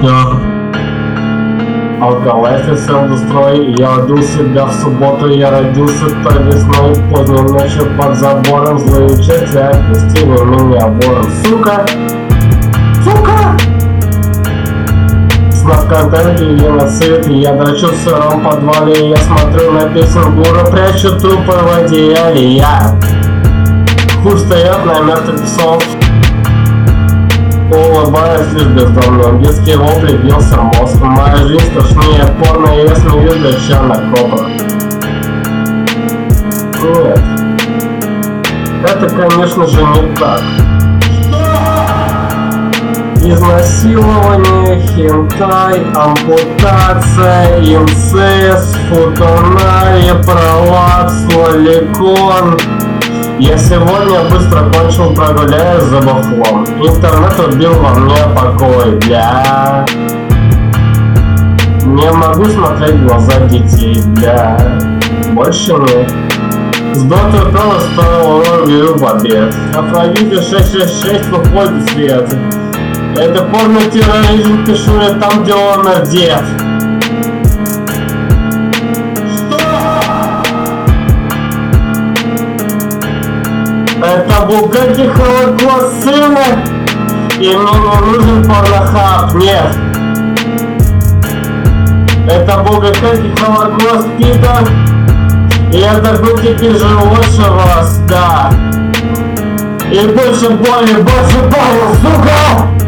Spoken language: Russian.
А в Галайфе сел я родил себя в субботу, я родился той весной, поздней ночью под забором, злые учителя отпустили меня вором. Сука! Сука! В контакте я на свете, я дрочу в сыром подвале, я смотрю на песен Гура, прячу трупы в одеяле, я хуй встает на мертвых псов, улыбаюсь лишь бездомным, детские вопли бился мозг, моя жизнь страшнее порно, я смеюсь доча на копах. Нет, это конечно же не так. Изнасилование, хентай, ампутация, инцест, футунария, пролапс, лоликон. Я сегодня быстро кончил, прогуляюсь за бухлом. Интернет убил во мне покой, бля. Не могу смотреть в глаза детей, бля. Больше нет. С доты права стоило ревью в обед. Афродиты 666 выходит в свет. Это порно-терроризм, пишу я там, где умер дед. Что? Это Бугаки Холокост сына? И мне не нужен порнохаб, нет. Это Бугаки Холокост, питер. И я отдохну теперь же лучше вас, да. И больше боли, сука!